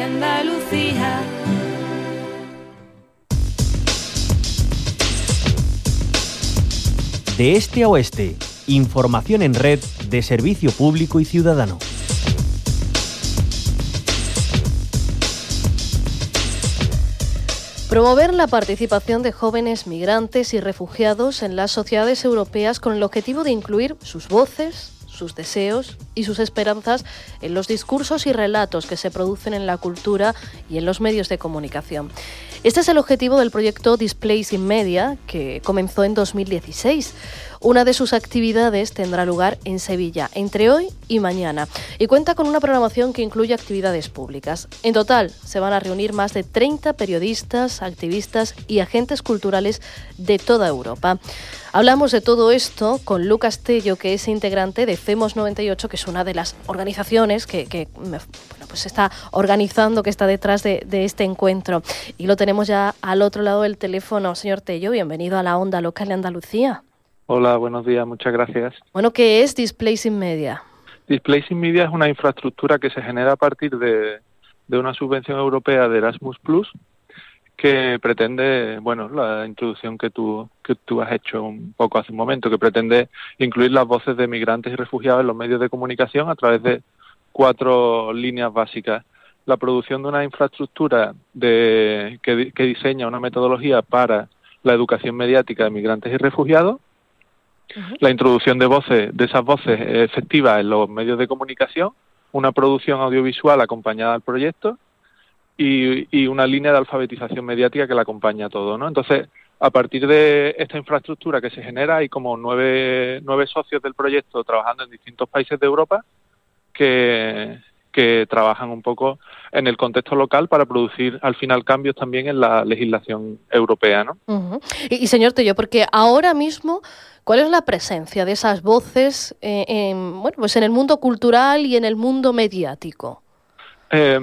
Andalucía. De este a oeste, información en red de servicio público y ciudadano. Promover la participación de jóvenes migrantes y refugiados en las sociedades europeas con el objetivo de incluir sus voces, sus deseos y sus esperanzas en los discursos y relatos que se producen en la cultura y en los medios de comunicación. Este es el objetivo del proyecto Displacing Media, que comenzó en 2016. Una de sus actividades tendrá lugar en Sevilla entre hoy y mañana y cuenta con una programación que incluye actividades públicas. En total, se van a reunir más de 30 periodistas, activistas y agentes culturales de toda Europa. Hablamos de todo esto con Lucas Tello, que es integrante de FEMOS 98, que es una de las organizaciones que está organizando, que está detrás de este encuentro. Y lo tenemos ya al otro lado del teléfono. Señor Tello, bienvenido a la Onda Local de Andalucía. Hola, buenos días, muchas gracias. Bueno, ¿qué es Displacing Media? Displacing Media es una infraestructura que se genera a partir de una subvención europea de Erasmus+, que pretende, la introducción que tú has hecho un poco hace un momento, que pretende incluir las voces de migrantes y refugiados en los medios de comunicación a través de 4 líneas básicas. La producción de una infraestructura que diseña una metodología para la educación mediática de migrantes y refugiados, la introducción de esas voces efectivas en los medios de comunicación, una producción audiovisual acompañada al proyecto y una línea de alfabetización mediática que la acompaña a todo, ¿no? Entonces, a partir de esta infraestructura que se genera, hay como 9 socios del proyecto trabajando en distintos países de Europa que trabajan un poco en el contexto local para producir al final cambios también en la legislación europea, ¿no? Y señor Tello, porque ahora mismo, ¿cuál es la presencia de esas voces en el mundo cultural y en el mundo mediático? Es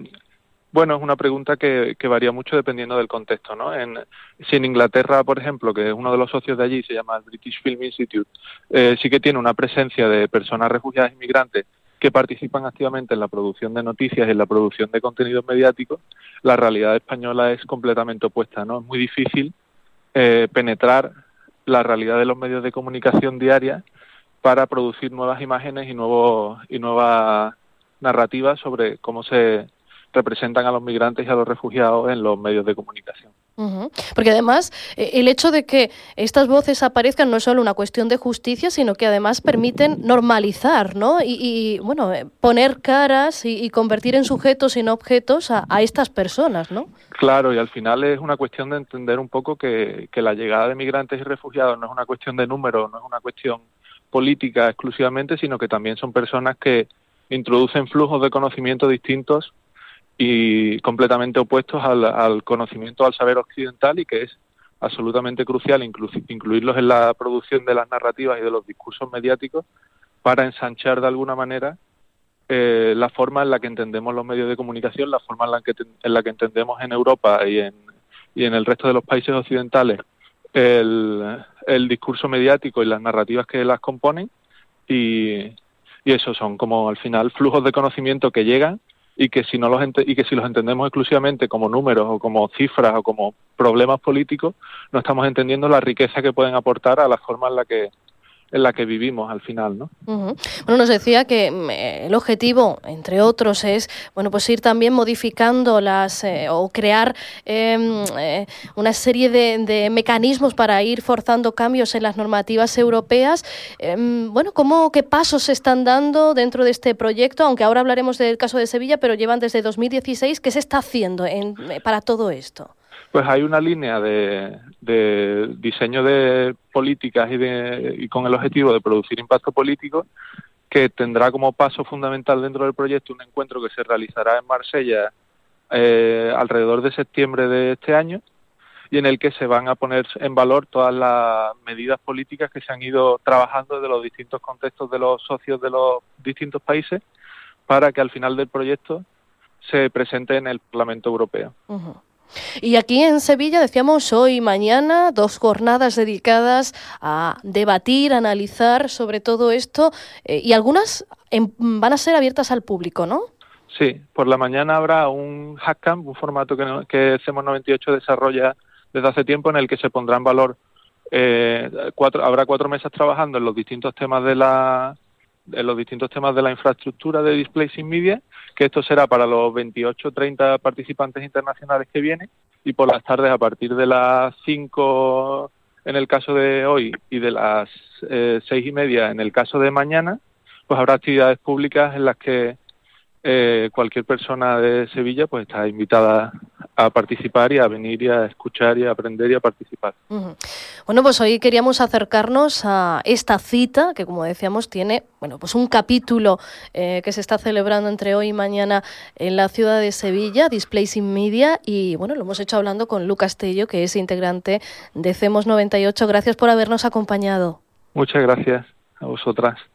una pregunta que varía mucho dependiendo del contexto, ¿no? Si en Inglaterra, por ejemplo, que es uno de los socios de allí, se llama el British Film Institute, sí que tiene una presencia de personas refugiadas y migrantes que participan activamente en la producción de noticias y en la producción de contenidos mediáticos. La realidad española es completamente opuesta, ¿no? Es muy difícil penetrar la realidad de los medios de comunicación diaria para producir nuevas imágenes y nuevas narrativas sobre cómo se representan a los migrantes y a los refugiados en los medios de comunicación. Porque además el hecho de que estas voces aparezcan no es solo una cuestión de justicia, sino que además permiten normalizar, ¿no? Y poner caras y convertir en sujetos y no objetos a estas personas, ¿no? Claro, y al final es una cuestión de entender un poco que la llegada de migrantes y refugiados no es una cuestión de números, no es una cuestión política exclusivamente, sino que también son personas que introducen flujos de conocimiento distintos y completamente opuestos al conocimiento, al saber occidental, y que es absolutamente crucial incluirlos en la producción de las narrativas y de los discursos mediáticos para ensanchar de alguna manera la forma en la que entendemos los medios de comunicación, la forma en la que entendemos en Europa y en el resto de los países occidentales el discurso mediático y las narrativas que las componen, y eso son como al final flujos de conocimiento que llegan y que si los entendemos exclusivamente como números o como cifras o como problemas políticos, no estamos entendiendo la riqueza que pueden aportar a la forma en la que vivimos al final, ¿no? Bueno, nos decía que el objetivo, entre otros, es ir también modificando o crear una serie de mecanismos para ir forzando cambios en las normativas europeas. ¿Qué pasos se están dando dentro de este proyecto? Aunque ahora hablaremos del caso de Sevilla, pero llevan desde 2016. ¿Qué se está haciendo para todo esto? Pues hay una línea de diseño de políticas y con el objetivo de producir impacto político, que tendrá como paso fundamental dentro del proyecto un encuentro que se realizará en Marsella alrededor de septiembre de este año, y en el que se van a poner en valor todas las medidas políticas que se han ido trabajando desde los distintos contextos de los socios de los distintos países, para que al final del proyecto se presente en el Parlamento Europeo. Y aquí en Sevilla, decíamos, hoy y mañana, 2 jornadas dedicadas a debatir, analizar sobre todo esto, y algunas van a ser abiertas al público, ¿no? Sí, por la mañana habrá un hackcamp, un formato que CEMOS 98 desarrolla desde hace tiempo, en el que se pondrá en valor habrá 4 mesas trabajando en los distintos temas de la infraestructura de Displays in Media, que esto será para los 28-30 participantes internacionales que vienen, y por las tardes, a partir de las 5 en el caso de hoy y de las 6:30 en el caso de mañana, pues habrá actividades públicas en las que cualquier persona de Sevilla pues está invitada a participar y a venir y a escuchar y a aprender y a participar. Uh-huh. Bueno, pues hoy queríamos acercarnos a esta cita que, como decíamos, tiene pues un capítulo que se está celebrando entre hoy y mañana en la ciudad de Sevilla, Displays in Media, y lo hemos hecho hablando con Lucas Tello, que es integrante de CEMOS 98. Gracias por habernos acompañado. Muchas gracias a vosotras.